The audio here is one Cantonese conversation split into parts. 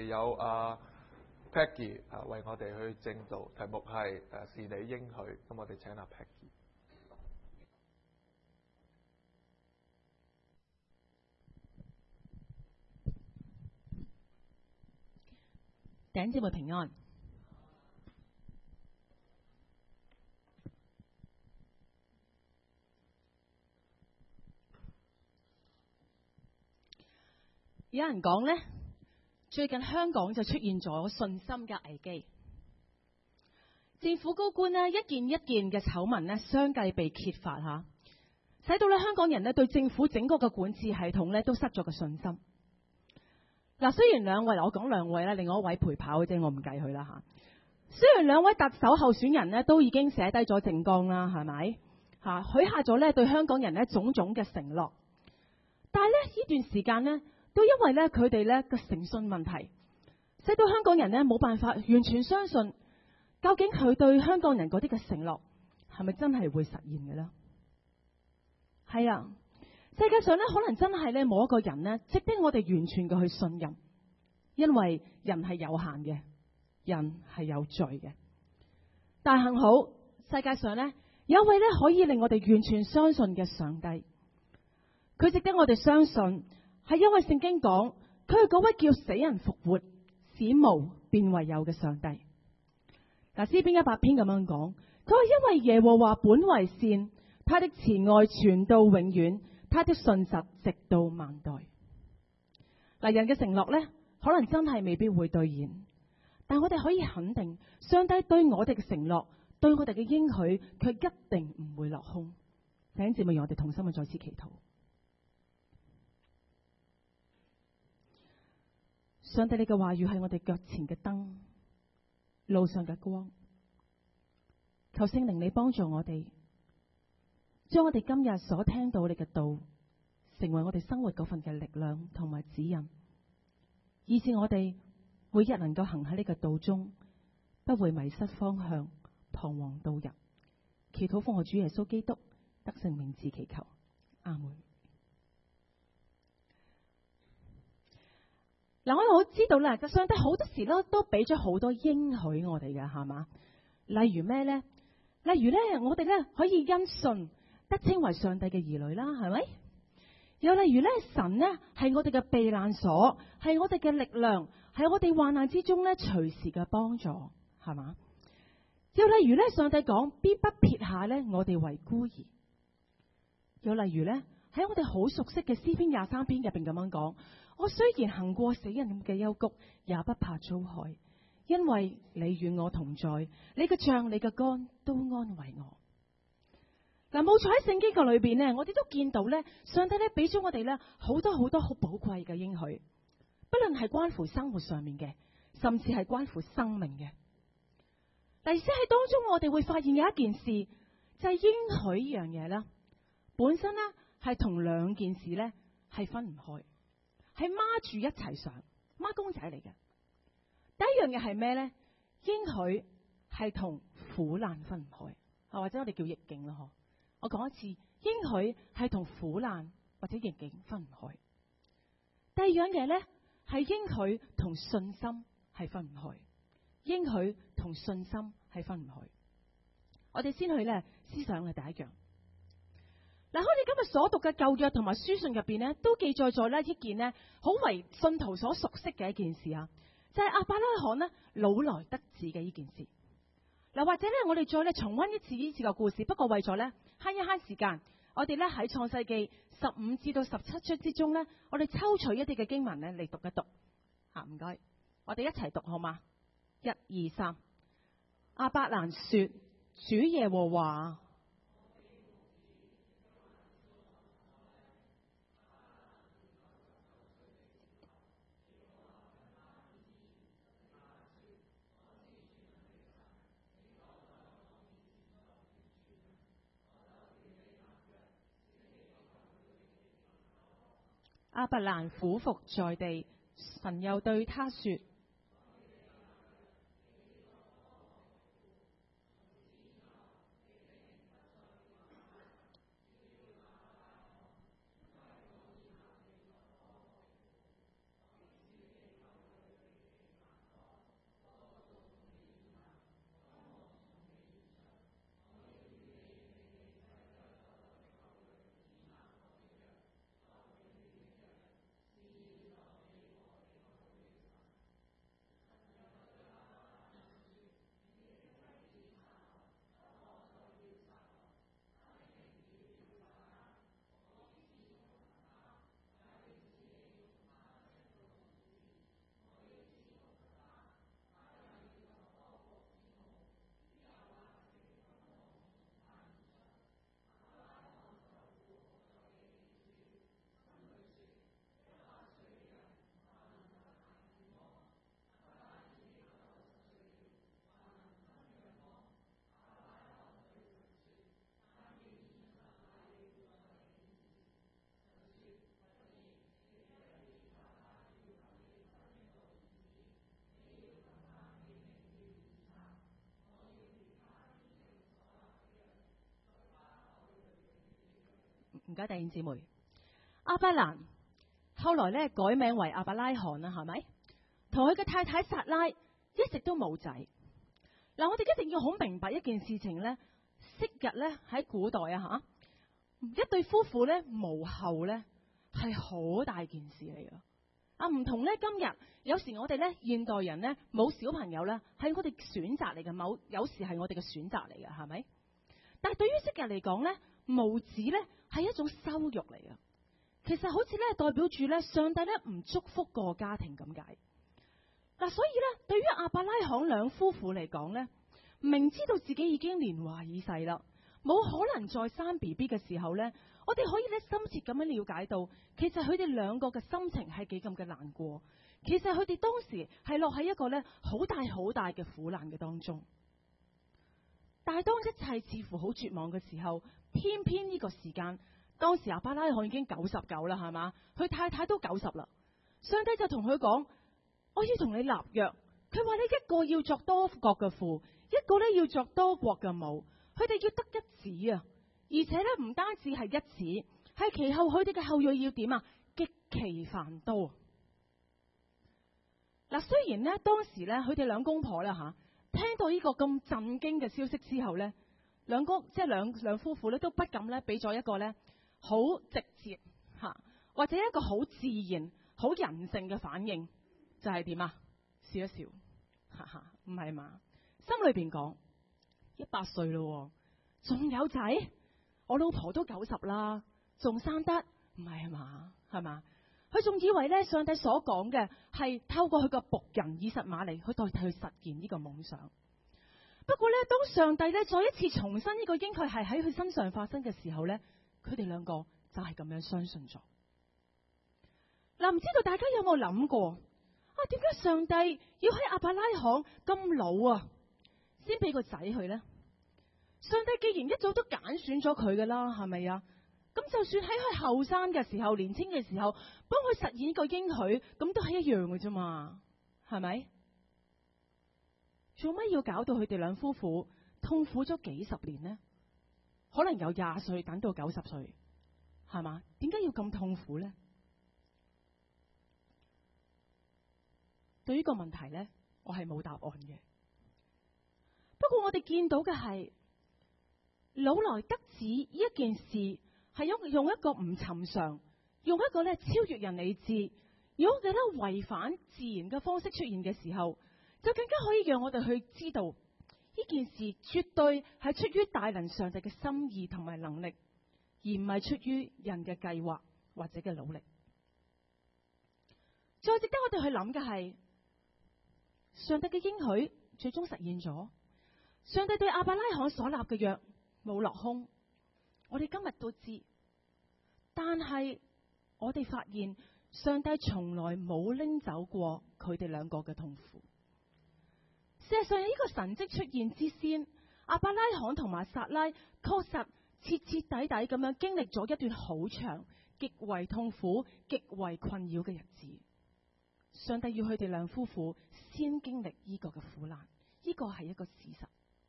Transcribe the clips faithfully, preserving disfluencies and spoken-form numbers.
有阿 Peggy 啊為我哋去證道，題目係誒是你應許。咁我哋請阿 Peggy。 弟兄姊妹平安。有人講呢，最近香港就出現咗信心嘅危機，政府高官呢，一件一件嘅醜聞呢，相繼被揭發下，使到咧香港人呢對政府整個嘅管治系統呢都失咗個信心。嗱，雖然兩位，我講兩位啦，另外一位陪跑嘅啫，我唔計佢啦吓。雖然兩位特首候選人呢都已經寫低咗政綱啦，係咪吓許下咗呢對香港人呢種種嘅承諾，但係呢呢段時間呢，都因為咧佢哋咧嘅誠信問題，使到香港人咧冇辦法完全相信，究竟佢對香港人嗰啲嘅承諾係咪真係會實現嘅呢？係啊，世界上咧可能真係咧冇一個人咧值得我哋完全嘅去信任，因為人係有限嘅，人係有罪嘅。但幸好世界上咧有一位咧可以令我哋完全相信嘅上帝，佢值得我哋相信。係因為聖經講，佢係嗰位叫死人復活、使無變為有嘅上帝。嗱，詩篇一百篇咁樣講，佢話因為耶和華本為善，他的慈愛傳到永遠，他的信實直到萬代。嗱，人嘅承諾呢，可能真係未必會兌現，但我哋可以肯定，上帝對我哋嘅承諾，對我哋嘅應許，佢一定唔會落空。弟兄姊妹，讓我哋同心去再次祈禱。上帝，你嘅話語係我哋腳前嘅燈，路上嘅光。求聖靈你幫助我哋，將我哋今日所聽到你嘅道，成為我哋生活嗰份嘅力量同埋指引，以致我哋每日能夠行喺呢個道中，不會迷失方向，彷徨度日。祈禱奉我主耶穌基督得勝名字祈求，阿門。嗱，我好知道啦，就上帝好多時咧都俾咗好多應許我哋嘅，係嘛？例如咩咧？例如咧，我哋咧可以因信得稱為上帝嘅兒女啦，係咪？又例如咧，神咧係我哋嘅避難所，係我哋嘅力量，係我哋患難之中咧隨時嘅幫助，係嘛？又例如咧，上帝講必不撇下咧我哋為孤兒。又例如咧，喺我哋好熟悉嘅詩篇廿三篇入邊咁樣講。我雖然行過死人嘅幽谷，也不怕遭害，因為你與我同在，你嘅杖、你嘅竿都安慰我。嗱，冇錯，喺聖經嘅裏邊呢，我哋都見到呢，上帝咧俾咗我哋呢好多好多好寶貴嘅應許，不論係關乎生活上面嘅，甚至係關乎生命嘅。但係喺當中，我哋會發現有一件事，就係應許呢樣嘢啦，本身呢係同兩件事呢係分唔開。係孖住一齊上，孖公仔嚟嘅。第一樣嘢係咩呢？應許係同苦難分唔開，或者我哋叫逆境咯。嗬，我講一次，應許係同苦難或者逆境分唔開。第二樣嘢呢，係應許同信心係分唔開，應許同信心係分唔開。我哋先去咧思想嘅第一樣。嗱，我哋今日所讀嘅舊約同埋書信入邊呢，都記載咗呢一件呢好為信徒所熟悉嘅一件事啊，就係亞伯拉罕呢老來得子嘅呢件事。嗱，或者呢，我哋再咧重溫一次呢次嘅故事，不過為咗呢慳一慳時間，我哋呢喺創世記十五至到十七章之中呢，我哋抽取一啲嘅經文呢嚟讀一讀。吓，唔該，我哋一齊讀好嗎？一二三，亞伯蘭說：主耶和華。亞伯蘭俯伏在地，神又對他說： 唔該，弟兄姊妹。亞伯蘭後來咧改名為亞伯拉罕啦，係咪？同佢嘅太太撒拉一直都冇仔。嗱，我哋一定要好明白一件事情咧，昔日咧喺古代啊吓，一對夫婦咧無後咧係好大件事嚟噶。啊，唔同咧今日有時我哋咧現代人咧冇小朋友咧係我哋選擇嚟嘅，某有時係我哋嘅選擇嚟嘅，係咪？但係對於昔日嚟講咧，無子咧係一種羞辱嚟嘅。其實好似咧代表住咧上帝咧唔祝福個家庭咁解。嗱，所以咧對於亞伯拉罕兩夫婦嚟講咧，明知道自己已經年華已逝啦，冇可能再生 B B 嘅時候咧，我哋可以咧深切咁樣了解到，其實佢哋兩個嘅心情係幾咁嘅難過。其實佢哋當時係落喺一個咧好大好大嘅苦難嘅當中。但係當一切似乎好絕望嘅時候，偏偏呢個時間，當時亞伯拉罕已經九十九啦，係嘛？佢太太都九十啦。上帝就同佢講：我要同你立約。佢話呢一個要作多國嘅父，一個咧要作多國嘅母。佢哋要得一子啊！而且咧唔單止係一子，係其後佢哋嘅後裔要點啊？極其繁多。嗱，雖然咧當時咧佢哋兩公婆啦吓，聽到呢個咁震驚嘅消息之後咧，兩公即係兩兩夫婦咧都不敢咧俾咗一個咧好直接吓，或者一個好自然、好人性嘅反應，就係點啊？笑一笑，哈哈，唔係嘛？心裏邊講：一百歲咯，仲有仔？我老婆都九十啦，仲生得唔係嘛？係嘛？佢仲以為咧，上帝所講嘅係透過佢個僕人以實瑪利去代替佢實現呢個夢想。不過咧，當上帝咧再一次重申呢個應許係喺佢身上發生嘅時候咧，佢哋兩個就係咁樣相信咗。嗱，唔知道大家有冇諗過啊？點解上帝要喺亞伯拉罕咁老啊，先俾個仔佢咧？上帝既然一早都揀選咗佢噶啦，係咪啊？咁就算喺佢後生嘅時候、年輕嘅時候，幫佢實現個應許，咁都係一樣嘅啫嘛，係咪？做乜要搞到佢哋兩夫婦痛苦咗幾十年呢？可能由廿歲等到九十歲，係嘛？點解要咁痛苦呢？對於個問題呢，我係冇答案嘅。不過我哋見到嘅係老來得子呢一件事，係用用一個唔尋常，用一個咧超越人理智，用一個咧違反自然嘅方式出現嘅時候，就更加可以讓我哋去知道呢件事絕對係出於大能上帝嘅心意同埋能力，而唔係出於人嘅計劃或者嘅努力。再值得我哋去諗嘅係，上帝嘅應許最終實現咗，上帝對亞伯拉罕所立嘅約冇落空。我哋今日都知，但係我哋發現上帝從來冇拎走過佢哋兩個嘅痛苦。事實上，呢個神蹟出現之先，亞伯拉罕同埋撒拉確實徹徹底底咁樣經歷咗一段好長、極為痛苦、極為困擾嘅日子。上帝要佢哋兩夫婦先經歷呢個嘅苦難，呢個係一個事實。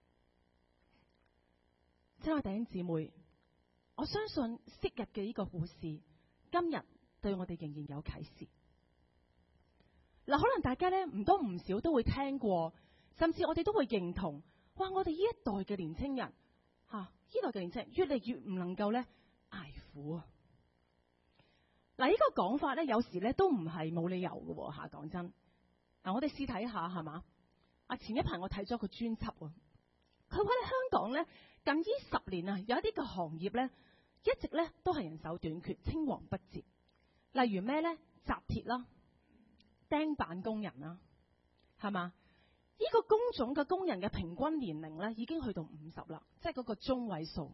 親愛弟兄姊妹，我相信昔日嘅呢個故事，今日對我哋仍然有啟示。嗱，可能大家咧唔多唔少都會聽過，甚至我哋都會認同，哇！我哋呢一代嘅年青人，吓、啊、呢代嘅年青人越嚟越唔能夠咧捱苦啊！嗱，呢個講法咧，有時咧都唔係冇理由嘅吓。講真，嗱，我哋試睇下係嘛？啊，前一排我睇咗個專輯，佢話咧香港咧近呢十年啊，有一啲嘅行業咧一直咧都係人手短缺，青黃不接。例如咩咧？紮鐵啦、釘板工人啦，係嘛？呢個工種嘅工人嘅平均年齡咧已經去到五十啦，即係嗰個中位數。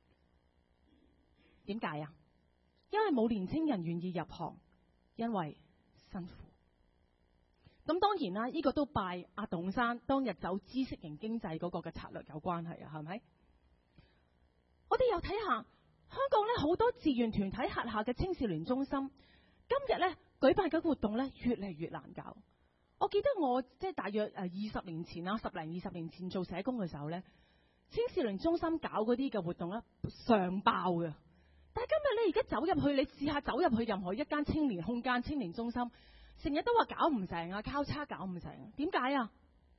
點解啊？因為冇年青人願意入行，因為辛苦。咁當然啦，呢、這個都拜阿董生當日走知識型經濟嗰個嘅策略有關係啊，係咪？我哋又睇下香港咧，好多志願團體轄下嘅青少年中心，今日咧舉辦嘅活動咧越嚟越難搞。我記得我即係大約誒二十年前啊，十零二十年前做社工嘅時候咧，青少年中心搞嗰啲嘅活動咧上爆嘅。 但係今日你而家走入去，你試下走入去任何一間青年空間、青年中心，成日都話搞唔成啊，交叉搞唔成，點解啊？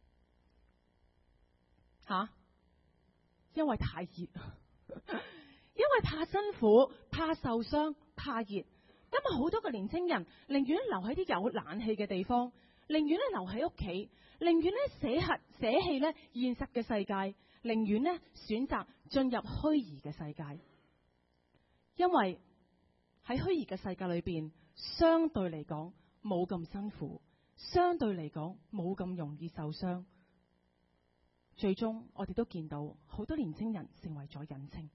吓？因為太熱，因為怕辛苦、怕受傷、怕熱。今日好多個年青人寧願留喺啲有冷氣嘅地方，寧願咧留喺屋企，寧願咧捨棄捨棄咧現實嘅世界，寧願咧選擇進入虛擬嘅世界。因為喺虛擬嘅世界裏邊，相對嚟講冇咁辛苦，相對嚟講冇咁容易受傷。最終我哋都見到好多年青人成為咗隱青，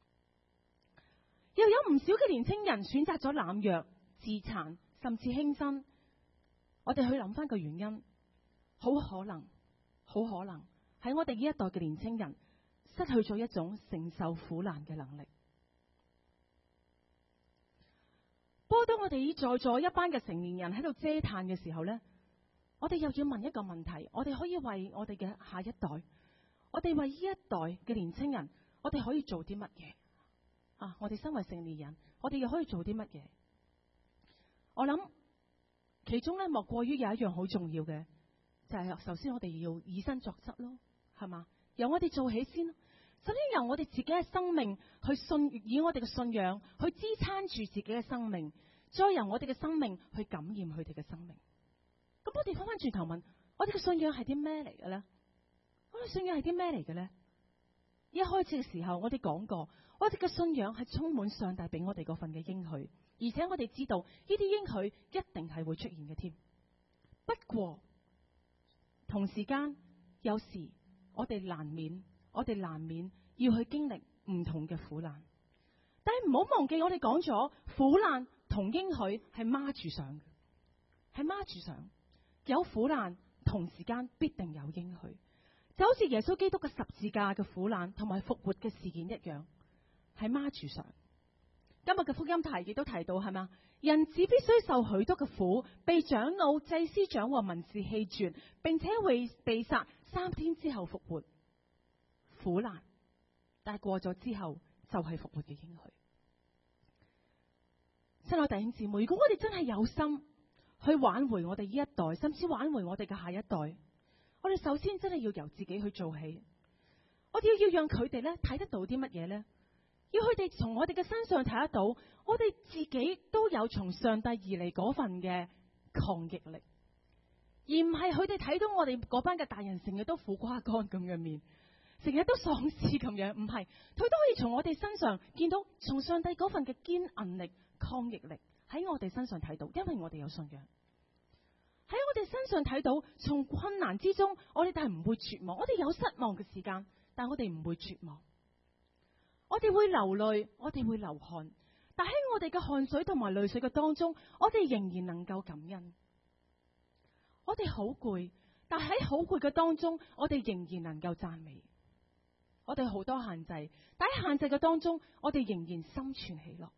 又有唔少嘅年青人選擇咗濫藥、自殘，甚至輕生。我哋去諗翻個原因，好可能，好可能喺我哋呢一代嘅年青人失去咗一種承受苦難嘅能力。不過當我哋在座一班嘅成年人喺度嗟嘆嘅時候呢，我哋又要問一個問題，我哋可以為我哋嘅下一代，我哋為呢一代嘅年青人，我哋可以做啲乜嘢啊？我哋身為成年人，我哋又可以做啲乜嘢？我諗其中咧，莫過於有一樣好重要嘅，就係首先我哋要以身作則咯，係嘛？由我哋做起先，首先由我哋自己嘅生命去信，以我哋嘅信仰去支撐住自己嘅生命，再由我哋嘅生命去感染佢哋嘅生命。咁我哋翻翻轉頭問，我哋嘅信仰係啲咩嚟嘅咧？我哋信仰係啲咩嚟嘅咧？一開始嘅時候，我哋講過，我哋嘅信仰係充滿上帝俾我哋嗰份嘅應許，而且我哋知道呢啲應許一定係會出現嘅添。不過同時間，有時我哋難免，我哋難免要去經歷唔同嘅苦難。但係唔好忘記，我哋講咗苦難同應許係孖住上嘅，係孖住上。有苦難，同時間必定有應許，就好似耶穌基督嘅十字架嘅苦難同埋復活嘅事件一樣，係孖住上。今日嘅福音題亦都提到，係嘛？人子必須受許多嘅苦，被長老、祭司長和文士棄絕，並且會被殺，三天之後復活。苦難，但係過咗之後就係復活嘅應許。親愛弟兄姊妹，如果我哋真係有心去挽回我哋呢一代，甚至挽回我哋嘅下一代，我哋首先真係要由自己去做起。我哋要讓佢哋咧睇得到啲乜嘢咧？要佢哋從我哋嘅身上睇得到，我哋自己都有從上帝而嚟嗰份嘅抗逆力，而唔係佢哋睇到我哋嗰班嘅大人成日都苦瓜乾咁嘅面，成日都喪屍咁樣。唔係，佢都可以從我哋身上見到從上帝嗰份嘅堅韌力、抗逆力喺我哋身上睇到，因為我哋有信仰。喺我哋身上睇到，從困難之中，我哋但係唔會絕望。我哋有失望嘅時間，但我哋唔會絕望。我哋會流淚，我哋會流汗，但喺我哋嘅汗水同埋淚水嘅當中，我哋仍然能夠感恩。我哋好攰，但喺好攰嘅當中，我哋仍然能夠讚美。我哋好多限制，但喺限制嘅當中，我哋仍然心存喜樂。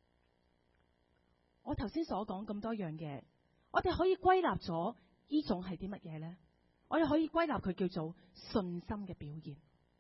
我頭先所講咁多樣嘢，我哋可以歸納咗呢種係啲乜嘢呢？我哋可以歸納佢叫做信心嘅表現。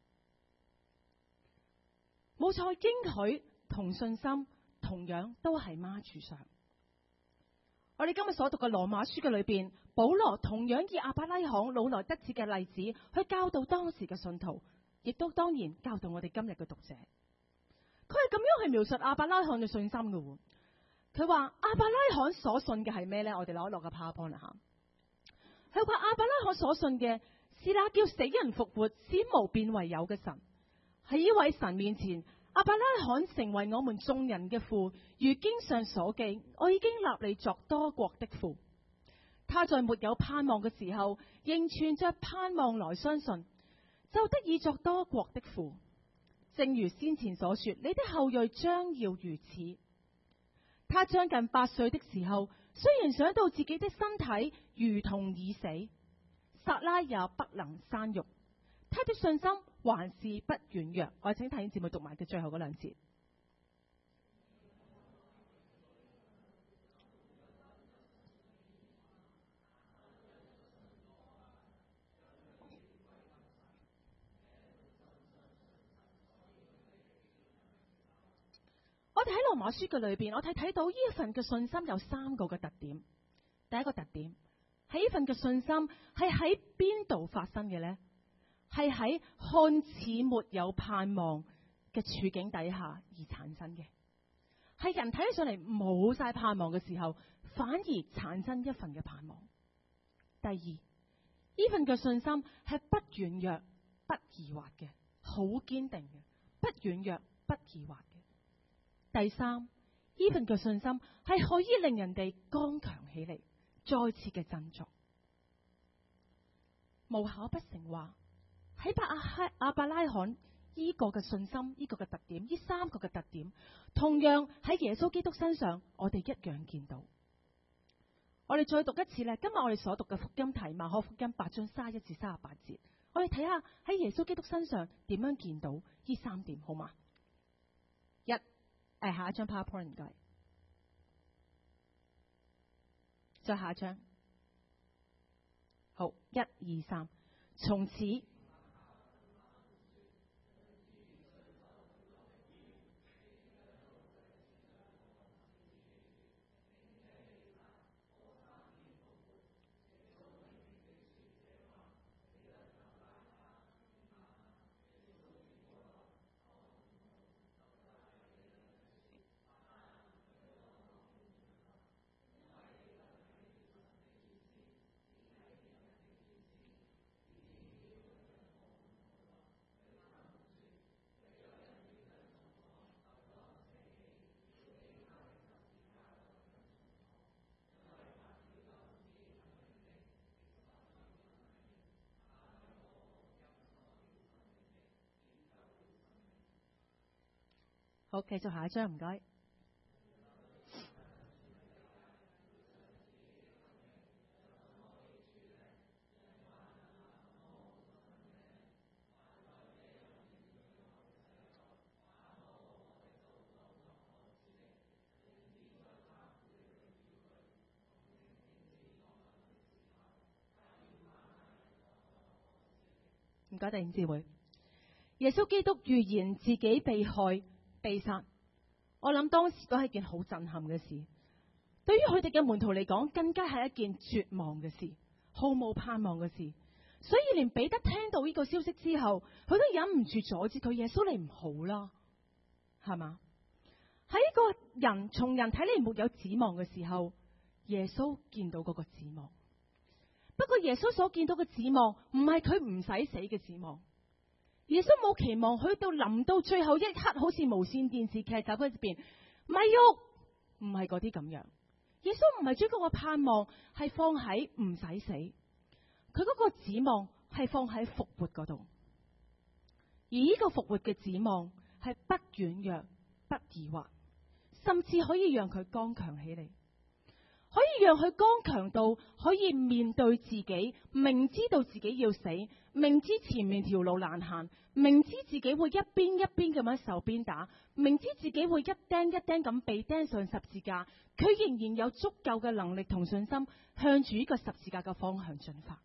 冇錯，應許同信心同樣都係孖住上。我哋今日所讀嘅羅馬書嘅裏邊，保羅同樣以亞伯拉罕老來得子嘅例子去教導當時嘅信徒，亦都當然教導我哋今日嘅讀者。佢係咁樣去描述亞伯拉罕嘅信心嘅。佢話亞伯拉罕所信嘅係咩呢？我哋攞一落個 PowerPoint 啦吓。佢話亞伯拉罕所信嘅是那叫死人復活、使無變為有嘅神。喺呢位神面前，亞伯拉罕成為我們眾人嘅父，如經上所記，我已經立你作多國的父。他在沒有盼望嘅時候，仍存着盼望來相信，就得以作多國的父。正如先前所說，你的後裔將要如此。他將近八歲的時候，雖然想到自己的身體如同已死，撒拉也不能生育，他的信心還是不軟弱。我請睇節目讀埋嘅最後嗰兩節。我我哋喺羅馬書嘅裏邊，我哋睇到呢一份嘅信心有三個嘅特點。第一個特點，喺呢份嘅信心係喺邊度發生嘅呢？係喺看似沒有盼望嘅處境底下而產生嘅。係人睇起上嚟冇晒盼望嘅時候，反而產生一份嘅盼望。第二，呢份嘅信心係不軟弱、不疑惑嘅，好堅定嘅，不軟弱、不疑惑嘅。第三，呢份嘅信心係可以令人哋剛強起嚟，再次嘅振作。無巧不成話，喺伯亞哈亞伯拉罕呢個嘅信心，呢個嘅特點，呢三個嘅特點，同樣喺耶穌基督身上，我哋一樣見到。我哋再讀一次咧，今日我哋所讀嘅福音題，馬可福音八章三十一至三十八節，我哋睇下喺耶穌基督身上點樣見到呢三點，好嗎？一，誒，下一張 PowerPoint 唔該，再下一張，好，一二三，從此。好，繼續下一張，唔該。唔該，弟兄姊妹。耶穌基督預言自己被害、被殺，我諗當時都係一件好震撼嘅事。對於佢哋嘅門徒嚟講，更加係一件絕望嘅事，毫無盼望嘅事。所以連彼得聽到呢個消息之後，佢都忍唔住阻止佢。耶穌，你唔好啦，係嘛？喺呢個人從人睇嚟沒有指望嘅時候，耶穌見到嗰個指望。不過耶穌所見到嘅指望，唔係佢唔使死嘅指望。耶穌冇期望去到臨到最後一刻，好似無線電視劇集嗰邊咪喐，唔係嗰啲咁樣。耶穌唔係將嗰個盼望係放喺唔使死，佢嗰個指望係放喺復活嗰度。而呢個復活嘅指望係不軟弱、不疑惑，甚至可以讓佢剛強起嚟，可以讓佢剛強到可以面對自己，明知道自己要死，明知前面條路難行，明知自己會一邊一邊咁樣受鞭打，明知自己會一釘一釘咁被釘上十字架，佢仍然有足夠嘅能力同信心向住呢個十字架嘅方向進發。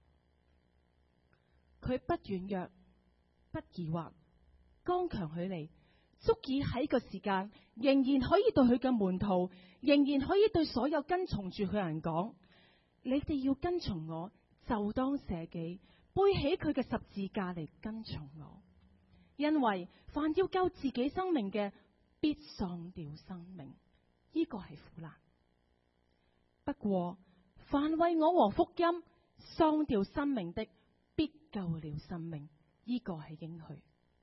佢不軟弱、不疑惑，剛強起嚟，足以喺個時間仍然可以對佢嘅門徒，仍然可以對所有跟從住佢嘅人講：你哋要跟從我，就當捨己，背起佢嘅十字架嚟跟從我。因為凡要救自己生命嘅，必喪掉生命。呢個係苦難。不過凡為我和福音喪掉生命的，必救了生命。呢個係應許。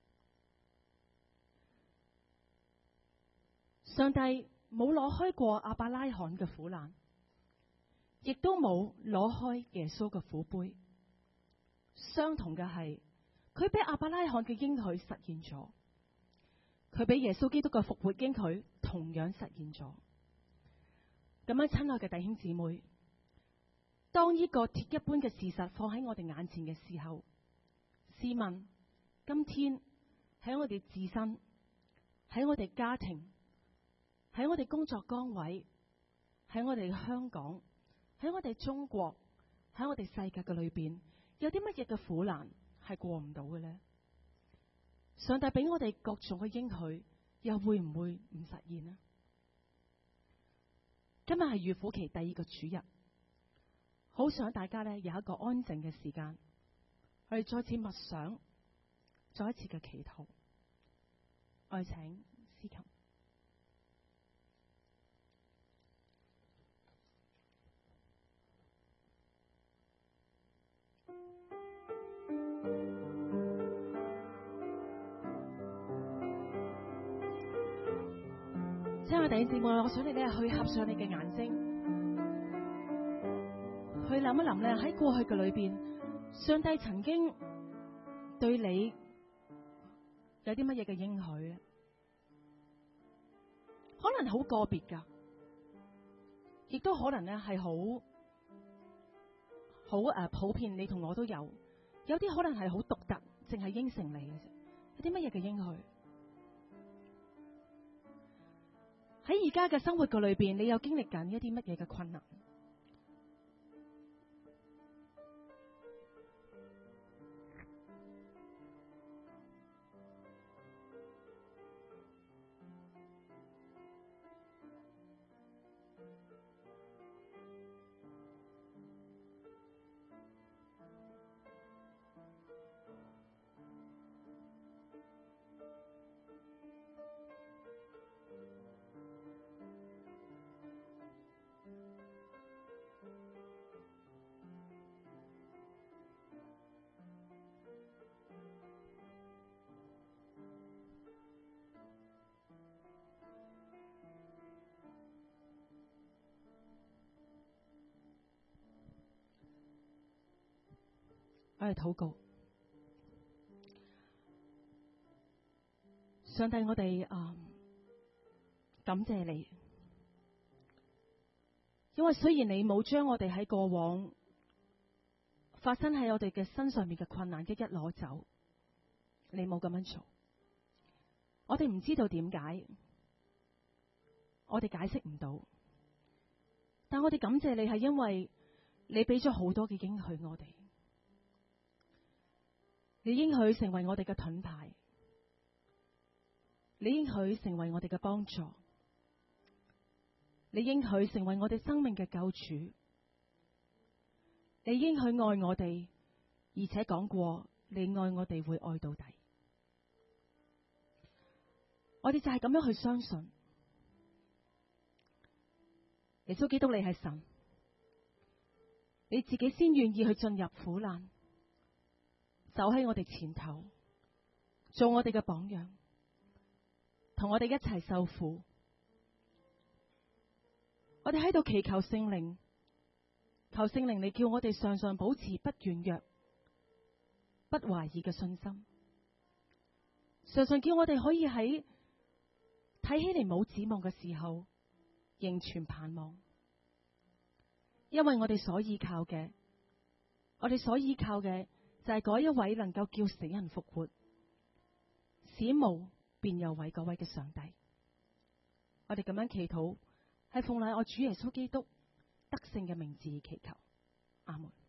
上帝冇攞開過亞伯拉罕嘅苦難，亦都冇攞開耶穌嘅苦杯。相同嘅係，佢俾亞伯拉罕嘅應許實現咗，佢俾耶穌基督嘅復活應許同樣實現咗。咁樣，親愛嘅弟兄姊妹，當呢個鐵一般嘅事實放喺我哋眼前嘅時候，試問今天喺我哋自身，喺我哋家庭，喺我哋工作崗位，喺我哋香港，喺我哋中國，喺我哋世界嘅裏邊，有啲乜嘢嘅苦難係過唔到嘅呢？上帝俾我哋各種嘅應許， 又會唔會唔實現呢？今日係預苦期第二個主日，好想大家呢有一個安靜嘅時間，我哋再次默想，再一次嘅祈禱。我哋請司琴。親愛弟兄姊妹，我想你咧去合上你嘅眼睛，去諗一諗咧喺過去嘅裏邊，上帝曾經對你有啲乜嘢嘅應許？可能好個別噶，亦都可能咧係好好誒普遍，你同我都有。有啲可能係好獨特，淨係應承你嘅啫。有啲乜嘢嘅應許？喺而家嘅生活嘅裏邊，你有經歷緊一啲乜嘢嘅困難？我哋禱告，上帝，我哋啊、嗯、感謝你，因為雖然你冇將我哋喺過往發生喺我哋嘅身上面嘅困難一一攞走，你冇咁樣做，我哋唔知道點解，我哋解釋唔到，但我哋感謝你係因為你俾咗好多嘅應許我哋。你應許成為我哋嘅盾牌，你應許成為我哋嘅幫助，你應許成為我哋生命嘅救主，你應許愛我哋，而且講過你愛我哋會愛到底。我哋就係咁樣去相信耶穌基督，你係神，你自己先願意去進入苦難，走喺我哋前頭，做我哋嘅榜樣，同我哋一齊受苦。我哋喺度祈求聖靈，求聖靈你叫我哋常常保持不軟弱、不懷疑嘅信心，常常叫我哋可以喺睇起嚟冇指望嘅時候，仍存盼望。因為我哋所依靠嘅，我哋所依靠嘅。就係嗰一位能夠叫死人復活、使無變有為嗰位嘅上帝。我哋咁樣祈禱，係奉賴我主耶穌基督得勝嘅名字而祈求。阿門。